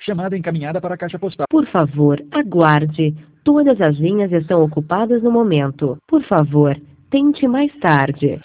Chamada encaminhada para a caixa postal. Por favor, aguarde. Todas as linhas estão ocupadas no momento. Por favor, tente mais tarde.